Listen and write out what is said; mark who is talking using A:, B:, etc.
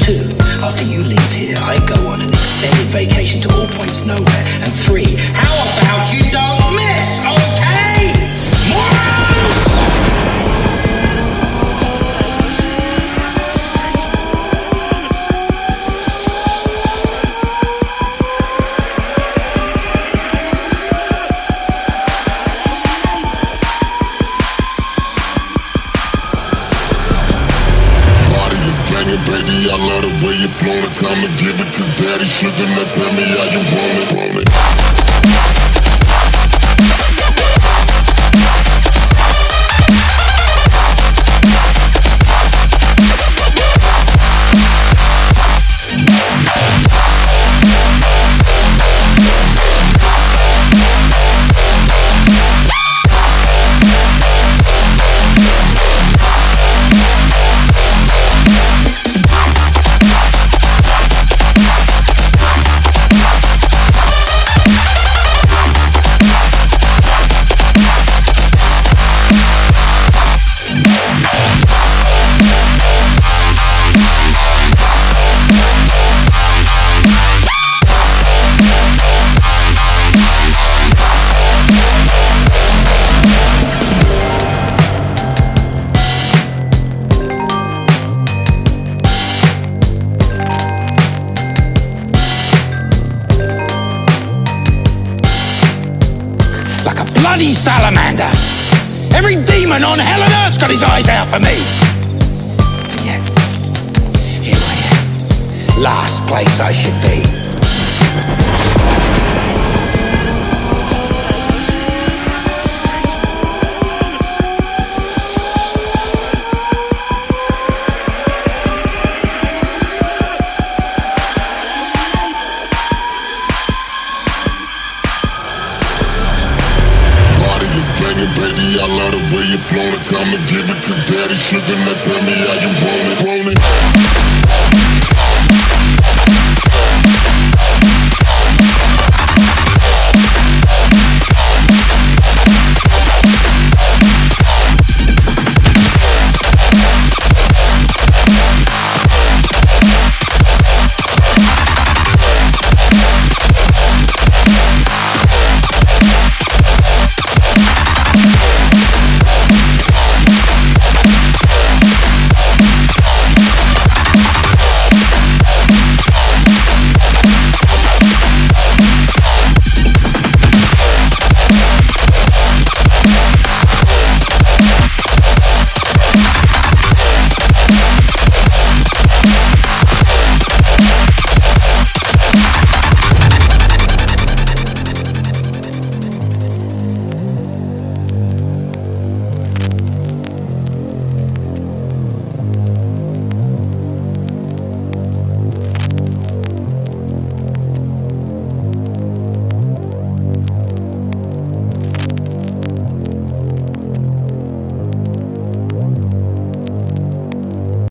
A: 2, after you leave here, I go on an extended vacation to all points nowhere. And 3, how about you don't miss, okay? Morals!
B: Baby, I love the way you flow it. Time to give it to daddy. Sugar, now tell me how you want it.
A: Bloody salamander! Every demon on hell and earth's got his eyes out for me! And yet, here I am. Last place I should be. Baby, I love the way you flow it. Time to give it to daddy. Sugar, now tell me how you want it.